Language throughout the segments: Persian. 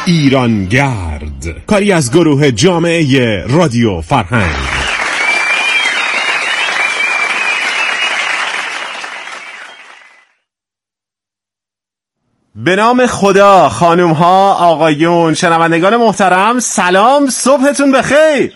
ایرانگرد، کاری از گروه جامعه رادیو فرهنگ. به نام خدا، خانوم ها، آقایون، شنوندگان محترم، سلام، صبحتون بخیر.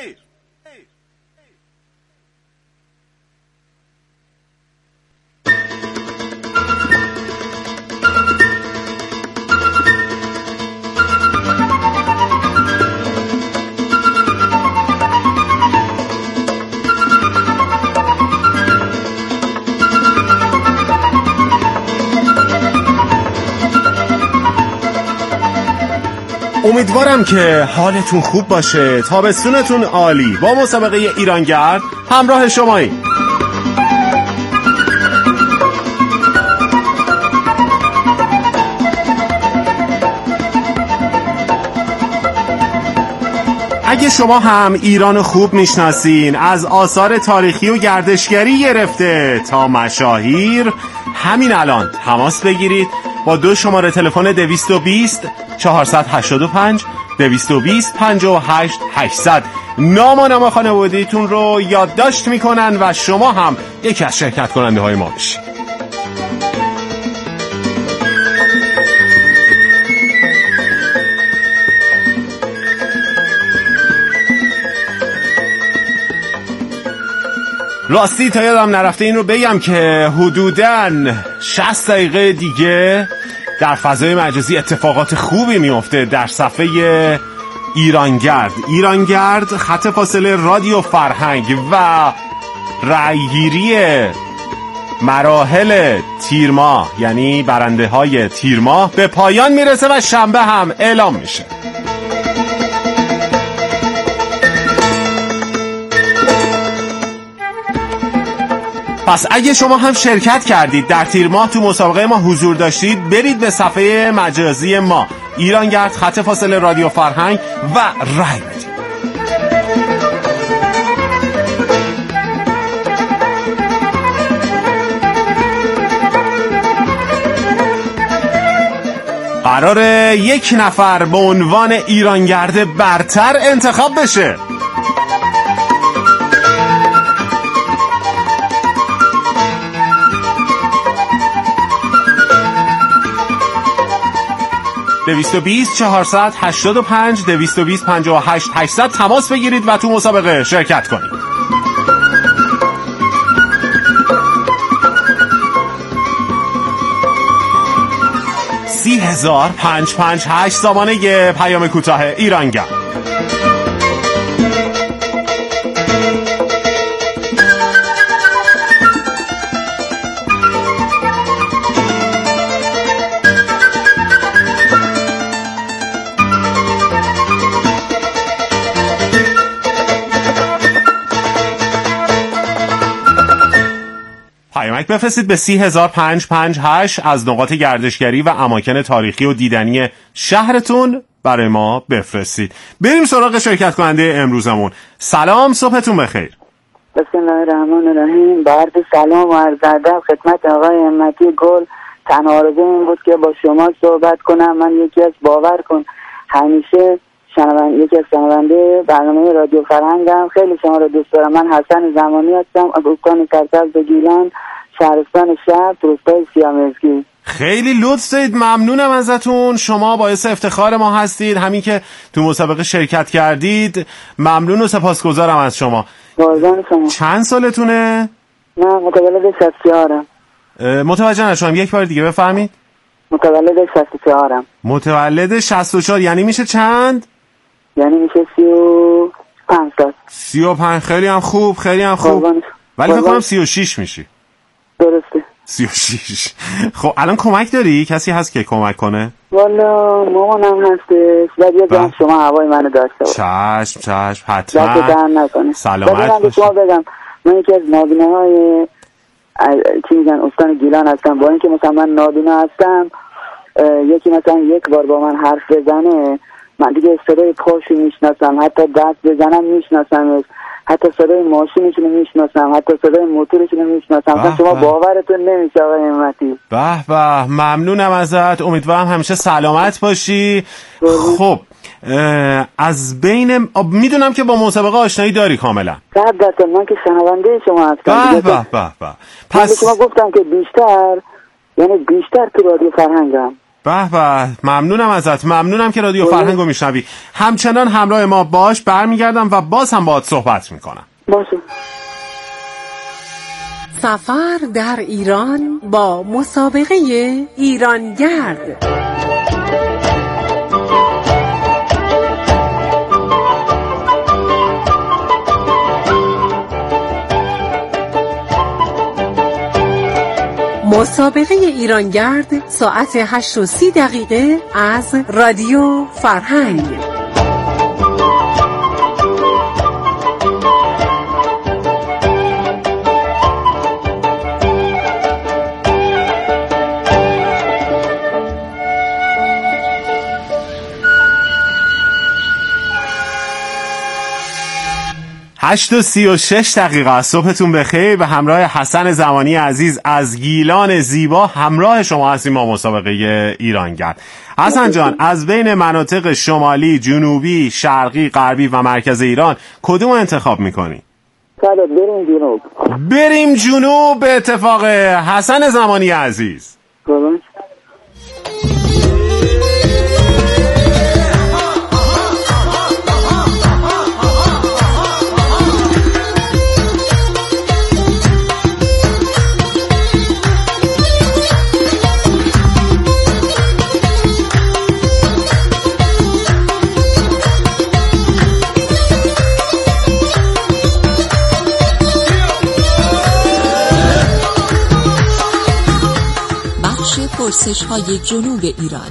امیدوارم که حالتون خوب باشه، تابستونتون عالی. با مسابقه ایرانگرد همراه شماییم. اگه شما هم ایرانو خوب میشناسین، از آثار تاریخی و گردشگری گرفته تا مشاهیر، همین الان تماس بگیرید با 2 شماره تلفن 220 485 220 58 800. نام و نام خانوادگیتون رو یادداشت میکنن و شما هم یکی از شرکت کننده های ما بشید. راستی تا یادم نرفته این رو بگم که حدوداً 60 دقیقه دیگه در فضای مجازی اتفاقات خوبی میفته در صفحه ایرانگرد، خط فاصله رادیو فرهنگ و رأیگیری مراحل تیر ماه، یعنی برنده های تیر ماه به پایان میرسه و شنبه هم اعلام میشه. پس اگه شما هم شرکت کردید در تیر ماه، تو مسابقه ما حضور داشتید، برید به صفحه مجازی ما ایرانگرد، خط فاصله رادیو فرهنگ و رای بدید. قراره 1 نفر به عنوان ایرانگرد برتر انتخاب بشه. ...220 485 220 58 800 تماس بگیرید و تو مسابقه شرکت کنید. 30,558 سامانه پیام کوتاه ایرانگرد. پیامک بفرستید به 30,558 از نقاط گردشگری و اماکن تاریخی و دیدنی شهرتون برای ما بفرستید. بریم سراغ شرکت کننده امروزمون. سلام، صبحتون بخیر. بسم الله الرحمن الرحیم. بعد سلام و عرض ادب خدمت آقای همتی گل. تنها آرزو این بود که با شما صحبت کنم. من یکی از باور کن همیشه یکی از شنونده برنامه رادیو فرهنگم. خیلی شما رو دوست دارم. من حسن زمانی هستم، ابوکان سرسبز گیلان، شهرستان شهر، روستای سیامزگی. خیلی لطف دارید، ممنونم ازتون. شما باعث افتخار ما هستید. همین که تو مسابقه شرکت کردید ممنون و سپاسگزارم از شما. قربان شما. چند سالتونه؟ من متولد 64م. متوجه نشدم، یک بار دیگه بفرمایید. متولد 64م. متولد 64 یعنی میشه چند؟ یعنی میشه 35 سال. 35 خیلی هم خوب، خیلی هم خوب. ولی فکر کنم 36 میشی. درسته. 36. خب الان کمک داری؟ کسی هست که کمک کنه؟ والا مامانم هستش. ولی یه شما هوای منو داشته باش. چشم حتما. دست در نکنه. سلامت باشی. شما بگم من یکی از نابیناهای چی میگن استان گیلان هستم. با اینکه مثلا من نابینا هستم، یکی مثلا یک بار با من حرف بزنه من دیگه صدای پاشو میشناسم، حتی دست بزنم میشناسم، حتی صدای ماشینشون رو میشناسم، حتی صدای موتورشون رو میشناسم. شما باورتون نمیشه آقای همتی. به به، ممنونم ازت، امیدوارم همیشه سلامت باشی. خب از بین میدونم که با مسابقه آشنایی داری کاملا. 100% من که شنونده شما هستم. به پس شما گفتم که بیشتر تو رادیو فرهنگم. به ممنونم ازت، ممنونم که رادیو فرهنگو میشنوی. همچنان همراه ما باش، برمیگردم و باز هم باهات صحبت میکنم. باشه. سفر در ایران با مسابقه ایرانگرد. مسابقه ایرانگرد ساعت 8:30 از رادیو فرهنگ. هشت و 36 از صبحتون بخیر. به همراه حسن زمانی عزیز از گیلان زیبا همراه شما هستیم ما مسابقه ایرانگرد. حسن جان، از بین مناطق شمالی، جنوبی، شرقی، غربی و مرکز ایران کدوم انتخاب میکنی؟ بریم جنوب. بریم جنوب به اتفاق حسن زمانی عزیز. پرسش‌های جنوب ایران.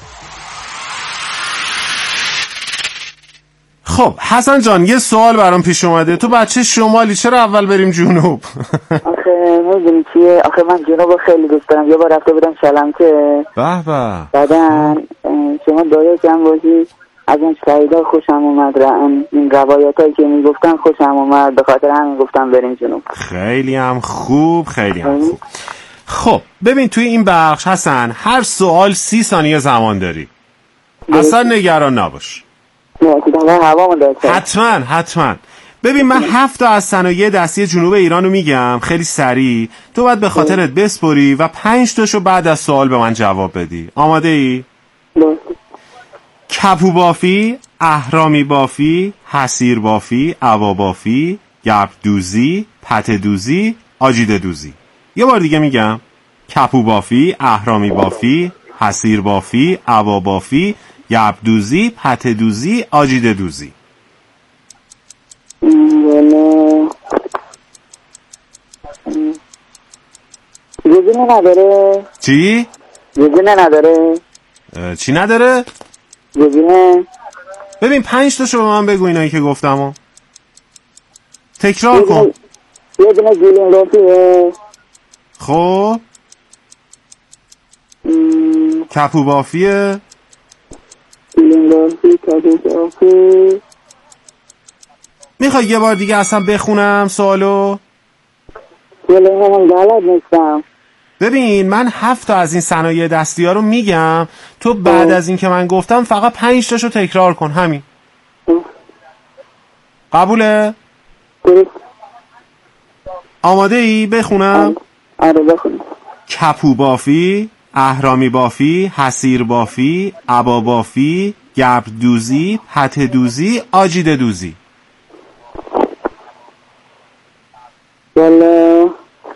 خب حسن جان، یه سوال برام پیش اومده. تو بچه شمالی، چرا اول بریم جنوب؟ آخه میدونی چیه؟ آخه من جنوب خیلی دوست دارم. یه بار رفته بودم شلمچه. به بعدن شما دایه کم باشی، از اون شهیدا خوشم اومد، این روایت هایی که میگفتن خوشم اومد، به خاطر همین گفتم بریم جنوب. خیلی هم خوب، خیلی هم خوب. خب ببین، توی این بخش حسن هر سوال 30 ثانیه زمان داری. اصلا نگران نباش. حتما. ببین من 7 تا از صنایع دستی جنوب ایرانو میگم خیلی سریع، تو باید به خاطرت بسپری و 5 تاشو بعد از سوال به من جواب بدی. آماده ای؟ کپو بافی، اهرامی بافی، حسیر بافی، عبا بافی، گرب دوزی، پته دوزی، آجیده دوزی. یه بار دیگه میگم: کپو بافی، اهرامی بافی، حسیر بافی، عبا بافی، گرب دوزی، پته دوزی، آجیده دوزی. گزینه نداره؟ چی؟ گزینه نداره؟ چی نداره؟ گزینه. ببین 5 تاشو به من بگو، اینایی که گفتمو تکرار کن. یه دونه گیلین بافیه. خب کپو بافیه. گیلین بافی، کپو بافی. میخوای یه بار دیگه اصلا بخونم سوالو؟ ولی من بلد نیستم. ببین من 7 تا از این صنایع دستی ها رو میگم، تو بعد از این که من گفتم فقط 5 تاشو تکرار کن. همین. قبوله؟ آماده ای بخونم؟ آره بخونم. کپو بافی، اهرامی بافی، حسیر بافی، عبا بافی، گرب دوزی، پته دوزی، آجیده دوزی. والا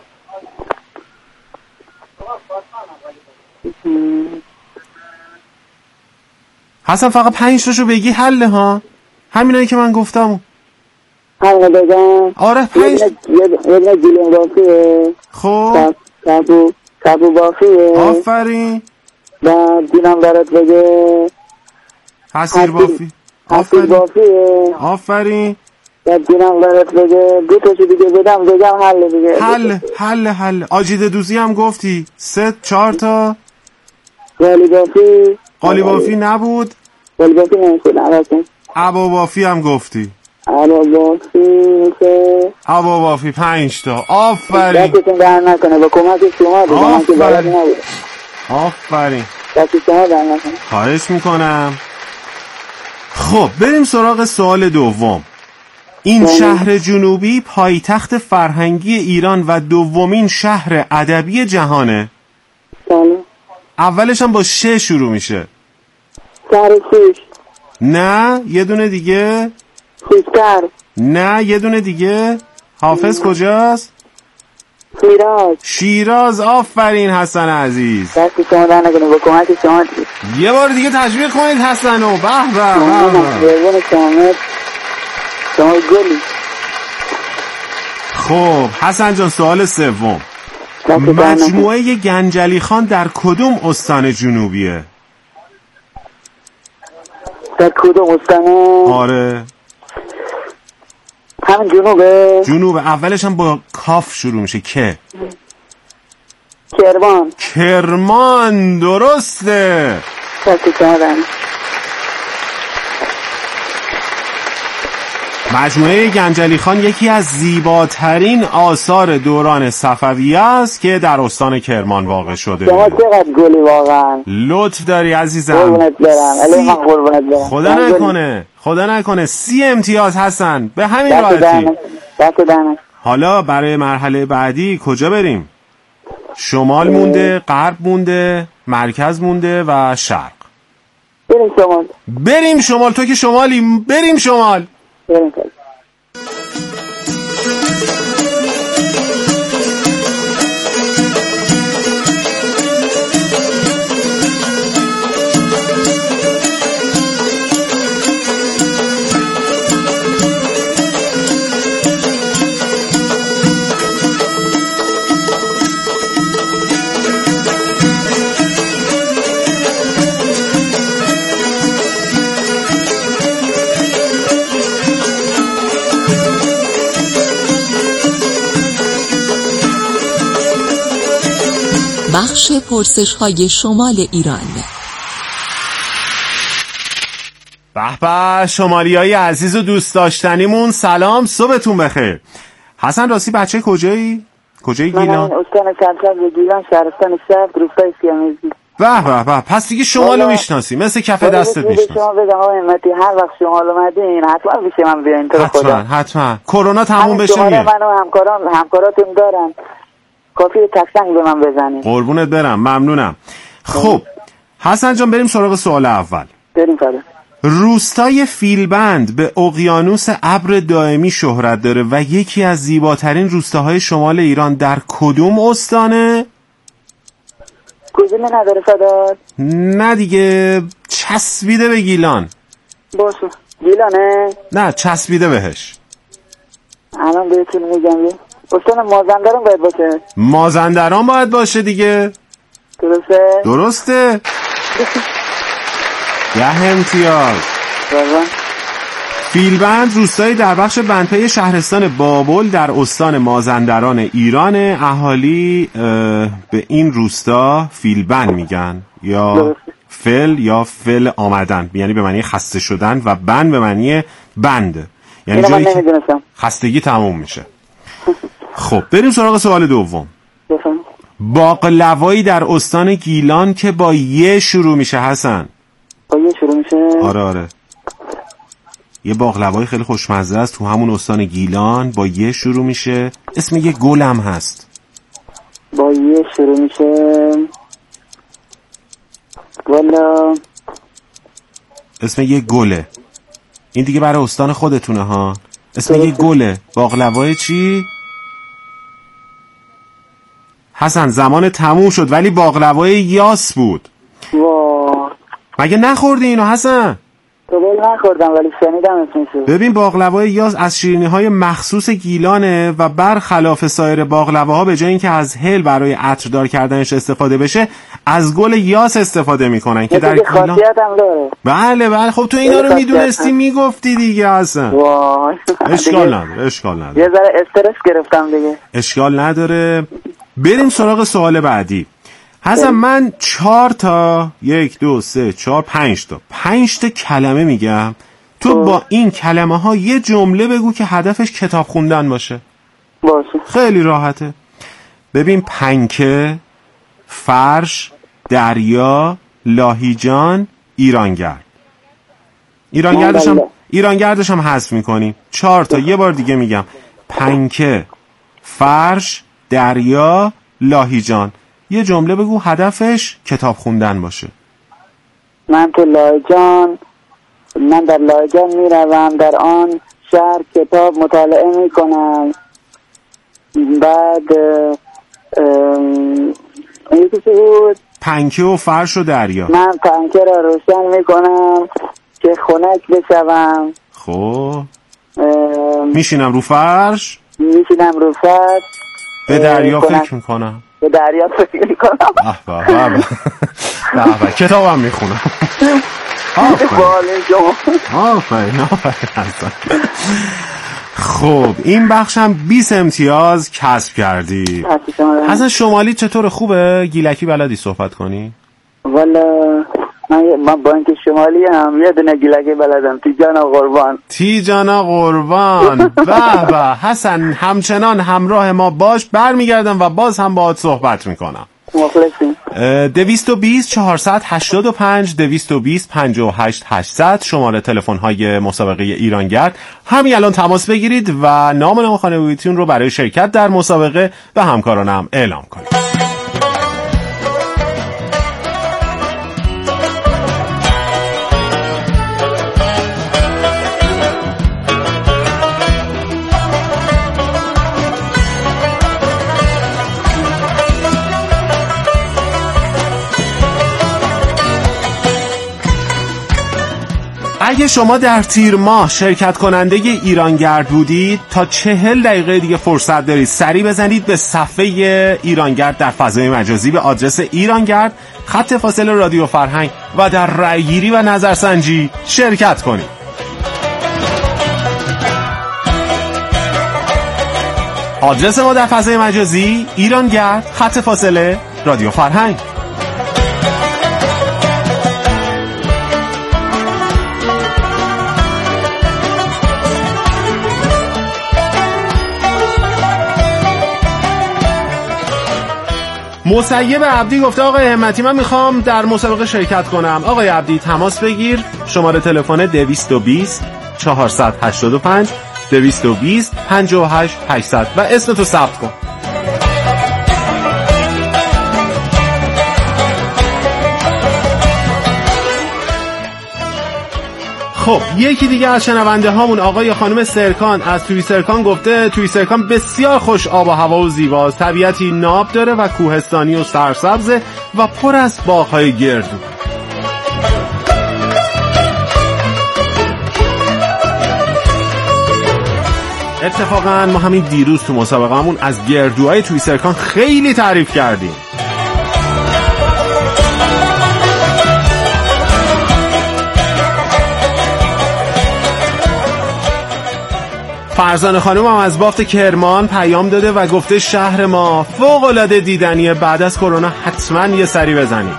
حسن فقط 5 تاشو بگی حله ها، همینایی که من گفتم. حله بگم؟ آره 5. یه دونه گیلین بافیه. خب کپو بافیه. آفرین. بعد دینم برات بگه حسیر بافی. حسیر بافیه. آفرین. بعد دینم برات بگه 2 تاشو دیگه بگم حله دیگه. حله. آجیده دوزی هم گفتی. 3 4 تا. قالی بافی نبود. بلباسی نمیشه عوضی. ابوافی هم گفتی. ابوافی میشه. ابوافی 5 تا. آفرین. دستتون در نکنه با کمک شما دیگه من که بلد نبودم. آفرین. دست شما در نکنه. خواهش میکنم. خب بریم سراغ سوال دوم. این شهر جنوبی پایتخت فرهنگی ایران و دومین شهر ادبی جهانه. بله. اولش هم با ش شروع میشه. شهرشیش. نه یه دونه دیگه. خوشتر. نه یه دونه دیگه. حافظ کجاست؟ شیراز. شیراز. آفرین حسن عزیز. دست شما در نکنه با کمک شما یه بار دیگه تشویق کنید حسنو. به به شما گلی. خب حسن جان سوال سوم. مجموعه گنجلی خان در کدوم استان جنوبیه؟ در کدوم استانه؟ آره همین جنوبه. جنوبه. اولش هم با کاف شروع میشه. که کرمان. کرمان. درسته. مجموعه گنجلی خان یکی از زیباترین آثار دوران صفویه است که در استان کرمان واقع شده. شما چقدر گلی واقعا. لطف داری عزیزم. قربونت برم. خدا نکنه 30 امتیاز حسن به همین راحتی. حالا برای مرحله بعدی کجا بریم؟ شمال مونده، غرب مونده، مرکز مونده و شرق. بریم شمال. تو که شمالی. بریم شمال. بخش پرسش‌های شمال ایران. به به شمالیای عزیز و دوست داشتنیمون سلام، صبحتون بخیر. حسن راستی بچه کجایی؟ کجای گیلان؟ من استان سرسبز گیلان، شهرستان شرق، روستای سیامیزی. به پس دیگه شمالو میشناسی مثل کف دستت میشناسی. شما بگم آقای امتی هر وقت شمال اومدین حتما پیش من بیاین. تو خدا حتما کرونا تموم بشه میام. من و همکاراتون دارن، کافی تکسنگ به من بزنید. قربونت برم، ممنونم. خب حسن جان بریم سراغ سوال اول. بریم فدا. روستای فیلبند به اقیانوس ابر دائمی شهرت داره و یکی از زیباترین روستاهای شمال ایران در کدوم استانه؟ گزینه نداره فدا؟ نه دیگه، چسبیده به گیلان. باشه گیلانه؟ نه چسبیده بهش. الان بهتون میگم استان مازندران باید باشه. مازندران باید باشه دیگه. درسته؟ یه امتیاز. فیلبند روستایی در بخش بندپی شهرستان بابل در استان مازندران ایران. اهالی به این روستا فیلبند میگن یا فل آمدن، یعنی به معنی خسته شدن، و بند به معنی بند، یعنی جایی که خستگی تموم میشه. خب بریم سراغ سوال دوم. باقلوایی در استان گیلان که با یه شروع میشه حسن. با یه شروع میشه؟ آره یه باقلوایی خیلی خوشمزه است تو همون استان گیلان، با یه شروع میشه، اسم یه گلم هست. با یه شروع میشه والا اسم یه گله. این دیگه برای استان خودتونه ها. اسم یه گله. باقلوای چی؟ حسن زمان تموم شد، ولی باقلوای یاس بود. مگه نخوردی اینو حسن؟ نخوردم ولی شنیدم اسمشو. ببین باقلوای یاس از شیرینی‌های مخصوص گیلانه و برخلاف سایر باقلواها به جای اینکه از هل برای عطردار کردنش استفاده بشه، از گل یاس استفاده میکنن که در گیلان خاصیتم داره. بله خب تو اینا رو میدونستی میگفتی دیگه حسن. اشکال نداره. یه ذره استرس گرفتم دیگه. اشکال نداره. بریم سراغ سوال بعدی. حسن من 4 تا 1 2 3 4 5 تا کلمه میگم، تو با این کلمه ها یه جمله بگو که هدفش کتاب خوندن باشه. خیلی راحته. ببین: پنکه، فرش، دریا، لاهیجان، ایرانگرد. ایرانگردش هم حذف میکنیم. 4 تا یه بار دیگه میگم: پنکه، فرش، دریا، لاهیجان. یه جمله بگو هدفش کتاب خوندن باشه. من در لاهیجان میروم، در آن شهر کتاب مطالعه میکنم. بعد یکی چی بود؟ پنکه و فرش و دریا. من پنکه را روشن میکنم که خنک بشوم. خب میشینم رو فرش. به دریا فکر میکنم. کتابم میخونم. خب این بخشم 20 امتیاز کسب کردی. حسن شمالی چطور؟ خوبه؟ گیلکی بلدی صحبت کنی؟ والا من با اینکه شمالی هم یه دونه گیلکی بلدم. تیجانا قربان. به حسن همچنان همراه ما باش، برمیگردم و باز هم باهات صحبت میکنم. مخلصیم. 220 485 220 58 800 شماره تلفن های مسابقه ایرانگرد. همین الان تماس بگیرید و نام خانوادگیتون رو برای شرکت در مسابقه به همکارانم اعلام کنید. اگه شما در تیر ماه شرکت کننده ایرانگرد بودید، تا 40 دقیقه دیگه فرصت دارید سریع بزنید به صفحه ایرانگرد در فضای مجازی به آدرس ایرانگرد _ رادیو فرهنگ و در رأیگیری و نظرسنجی شرکت کنید. آدرس ما در فضای مجازی ایرانگرد _ رادیو فرهنگ. مسیب عبدی گفته آقای همتی من میخوام در مسابقه شرکت کنم. آقای عبدی تماس بگیر، شماره تلفن 220 485 220 58 800 و اسمتو ثبت کن. خب یکی دیگه از شنونده هامون آقای خانم سرکان از توی سرکان گفته توی سرکان بسیار خوش آب و هوا و زیباست، طبیعتی ناب داره و کوهستانی و سرسبزه و پر از باغ‌های گردو. اتفاقا ما همین دیروز تو مسابقه‌مون از گردوهای توی سرکان خیلی تعریف کردیم. فرزانه خانم هم از بافت کرمان پیام داده و گفته شهر ما فوق‌العاده دیدنیه، بعد از کرونا حتما یه سری بزنید.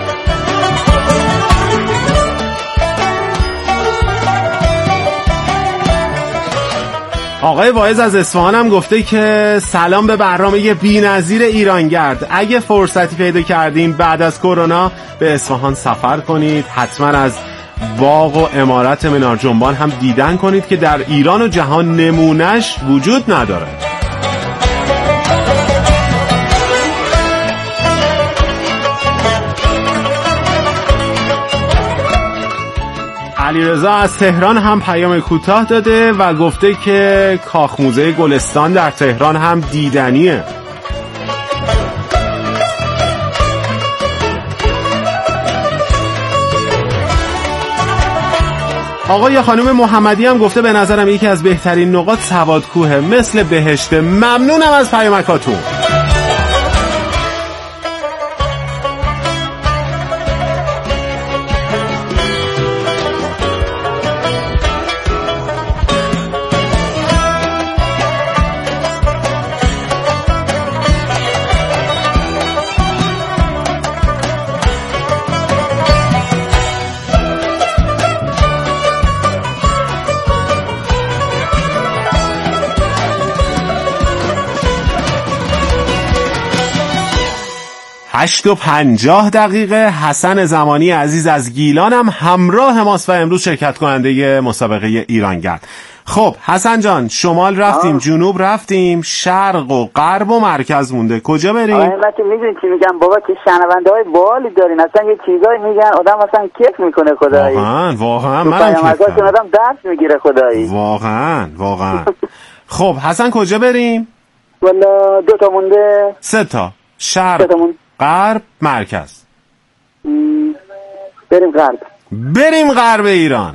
آقای واعظ از اصفهان هم گفته که سلام به برنامه بی‌نظیر ایرانگرد، اگه فرصتی پیدا کردین بعد از کرونا به اصفهان سفر کنید، حتما از باغ و عمارت منار جنبان هم دیدن کنید که در ایران و جهان نمونهش وجود نداره. علیرضا از تهران هم پیام کوتاه داده و گفته که کاخ موزه گلستان در تهران هم دیدنیه. آقای خانم محمدی هم گفته به نظرم یکی از بهترین نقاط سوادکوه، مثل بهشت. ممنونم از پیامکاتون. 8:50 حسن زمانی عزیز از گیلان هم همراه ماست و امروز شرکت کننده مسابقه ایرانگرد. خب حسن جان، شمال رفتیم، جنوب رفتیم، شرق و غرب و مرکز مونده. کجا بریم؟ البته میدونی چی میگم بابا، که شنونده های باحالی دارین، اصلا یه چیزایی میگن آدم اصلا کیف میکنه خدایی. واقعا منم کیف میکنم، آدم درس میگیره خدایی. واقعا خب حسن کجا بریم؟ والا 2 تا مونده. 3 تا. شرق، غرب، مرکز. بریم غرب ایران.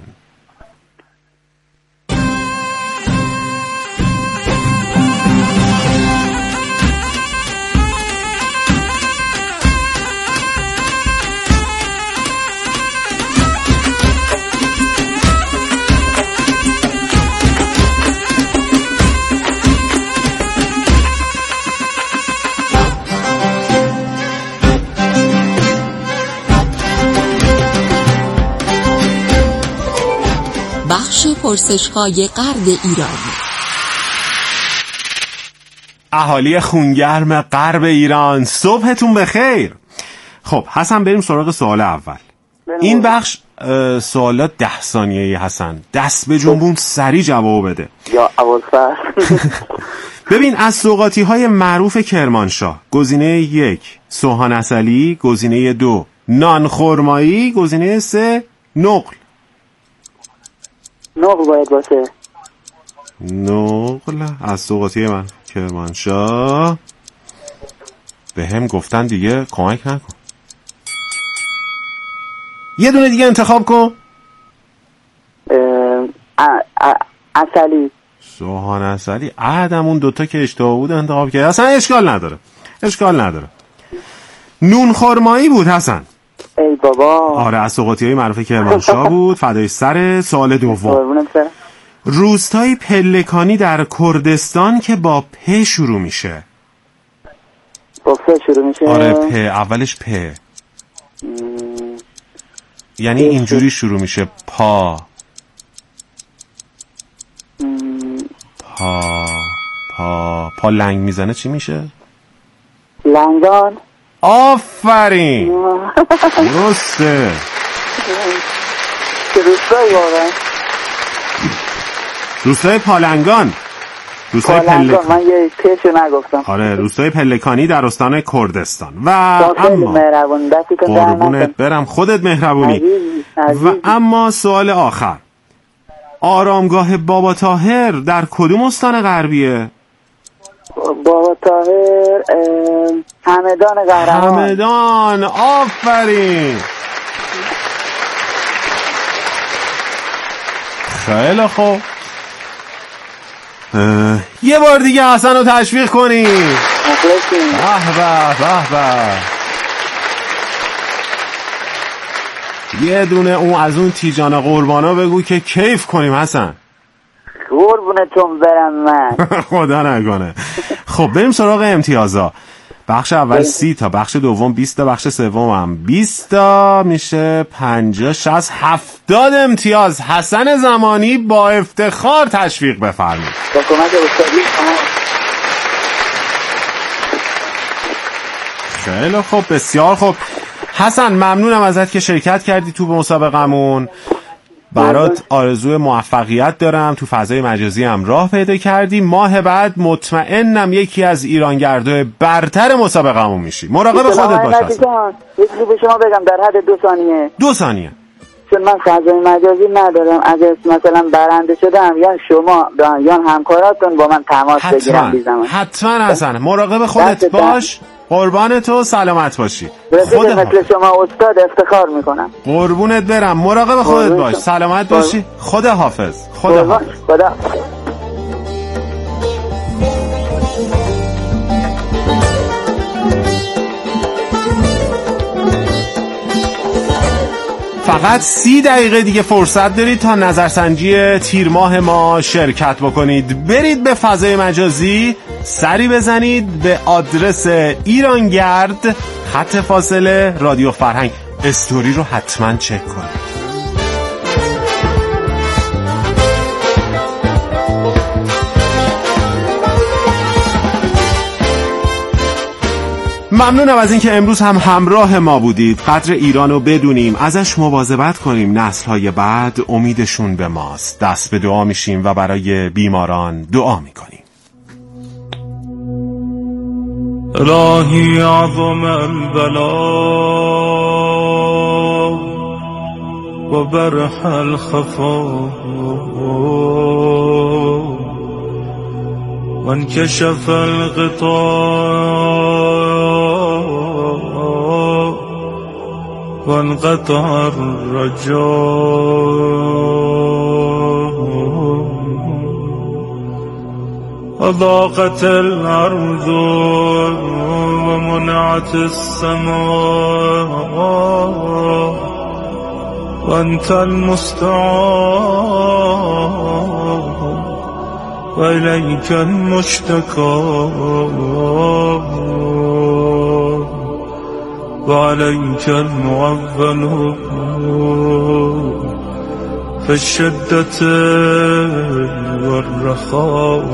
بخش پرسش‌های غرب ایران. اهالی خونگرم غرب ایران، صبحتون بخیر. خب حسن بریم سراغ سوال اول. این بخش سوالات 10 ثانیه‌ای حسن، دست به جنبون، سریع جواب بده. یا ابوالفضل. ببین از سوغاتی‌های معروف کرمانشاه، گزینه 1 سوهان عسلی، گزینه 2 نان خرمایی، گزینه 3 نقل. نقل باید باشه. نقل از سوغاتی من کرمانشاه. به هم گفتن دیگه کمک نکن، یه دونه دیگه انتخاب کن. عسلی. سوهان عسلی. عهدمون 2 تا که اشتباه بود انتخاب کرد. اصلا اشکال نداره. نون خرمایی بود حسن. ای بابا. آره از سوغاتی‌های معروف کرمانشاه بود. فدای سر. سوال دوم. روستای پلکانی در کردستان که با پ شروع میشه. با پ شروع میشه؟ آره پ، اولش پ. یعنی اینجوری شروع میشه، پا. پا لنگ میزنه چی میشه؟ لنگان. آفرین. درسته. چه روستایی واقعا؟ روستای پالنگان. من یه پیشو نگفتم. آره روستای پلکانی در استان کردستان. و اما قربونت برم، خودت مهربونی. و اما سوال آخر، آرامگاه بابا طاهر در کدوم استان غربیه؟ بابا طاهر همدان قهرمان. همدان. آفرین. خیلی خوب. یه بار دیگه حسن رو تشویق کنی. یه دونه اون از اون تیجان قربانا بگو که کیف کنیم حسن. قربونتون برم من. خدا نکنه. خب بریم سراغ امتیازا. بخش اول 30 تا، بخش دوم 20 تا، بخش سوم هم 20 تا، میشه 50 60 70 امتیاز. حسن زمانی با افتخار تشویق بفرمایید. با کمک استادی. خیلی خوب، بسیار خوب. حسن ممنونم ازت که شرکت کردی تو مسابقمون. برات آرزوی موفقیت دارم، تو فضای مجازی هم راه پیدا کردی. ماه بعد مطمئنم یکی از ایرانگردای برتر مسابقه‌مون میشی. مراقب خودت باش. یه چیزی به شما بگم در حد 2 ثانیه. 2 ثانیه. چون من فضای مجازی ندارم، اگه مثلا برنده شدم یا شما یا همکاراتون با من تماس بگیرن بیزمان. حتما حسن، مراقب خودت باش. قربان تو، سلامت باشی. خدا مثل شما استاد افتخار میکنم. قربونت برم، مراقب خودت باش، سلامت باشی. خدا حافظ. خدا. فقط 30 دقیقه دیگه فرصت دارید تا نظرسنجی تیر ماه ما شرکت بکنید. برید به فضای مجازی، سری بزنید به آدرس ایرانگرد خط فاصله رادیو فرهنگ. استوری رو حتما چک کنید. ممنونم از اینکه امروز هم همراه ما بودید. قدر ایران رو بدونیم، ازش مواظبت کنیم. نسل‌های بعد امیدشون به ماست. دست به دعا میشیم و برای بیماران دعا میکنیم. الهی اعظم البلا و برح الخفا و انکشف الغطاء و انقطع الرجاء و ضاقت الارض و منعت السماء و انت المستعان و الیک المشتکا و علیک المعول فی الشدة والرخاء.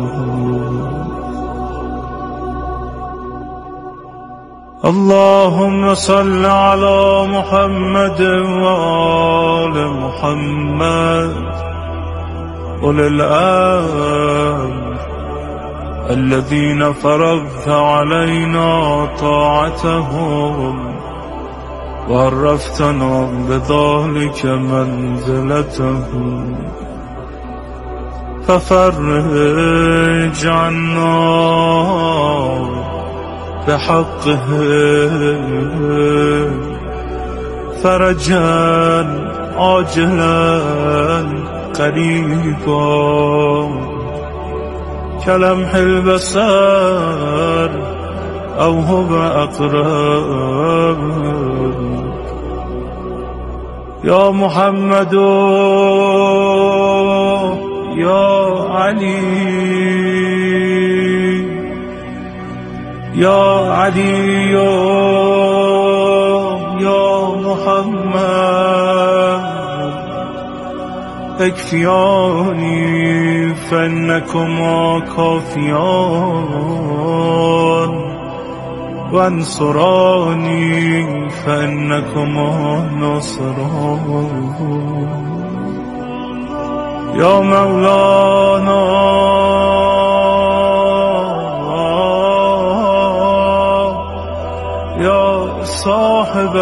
اللهم صل على محمد وآل محمد أولي الأمر الذين فرضت علينا طاعتهم وعرفتنا بذلك منزلتهم ففرج عنا بحقهم فرجا عاجلا قريبا كلمح البصر أو هو أقرب. يا محمد يا علي يا علي يا محمد اكفياني فإنكما كافيان وانصراني فإنكما ناصران. يا مولانا يا صاحب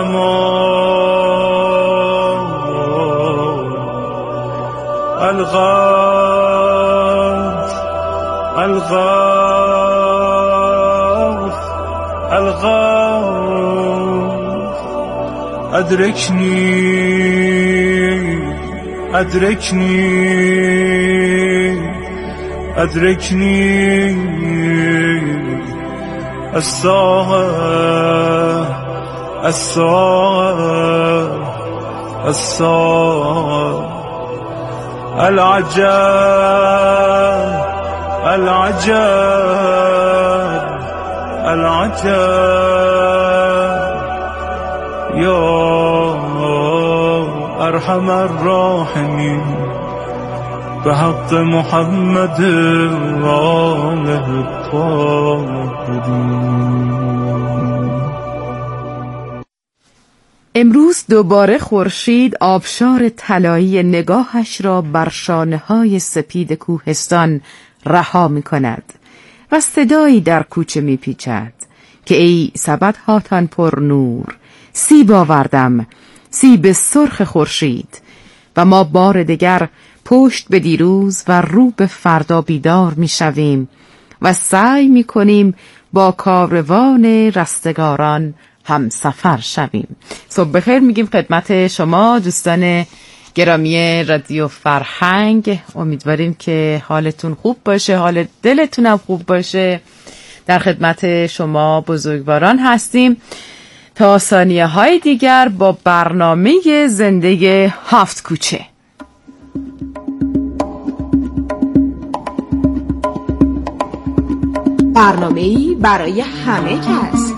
الزمان الغوث الغوث الغوث أدركني أدركني أدركني الساعة الساعة الساعة العجب العجب العجب يا أرحم الراحمين بحق محمد وآله الطاهرين. امروز دوباره خورشید آبشار طلایی نگاهش را بر شانه‌های سپید کوهستان رها می‌کند و صدایی در کوچه می‌پیچد که ای سبدهاتان پر نور، سیب آوردم، سیب سرخ خورشید. و ما بار دیگر پشت به دیروز و رو به فردا بیدار می‌شویم و سعی می‌کنیم با کاروان رستگاران هم سفر شویم. صبح بخیر میگیم خدمت شما دوستان گرامی رادیو فرهنگ. امیدواریم که حالتون خوب باشه، حال دلتون هم خوب باشه. در خدمت شما بزرگواران هستیم تا ثانیه های دیگر با برنامه زنده هفت کوچه. برنامه‌ای برای همه کس.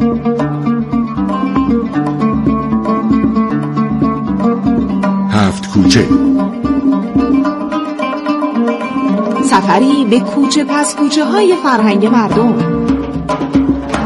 هفت کوچه، سفری به کوچه پس کوچه های فرهنگ مردم.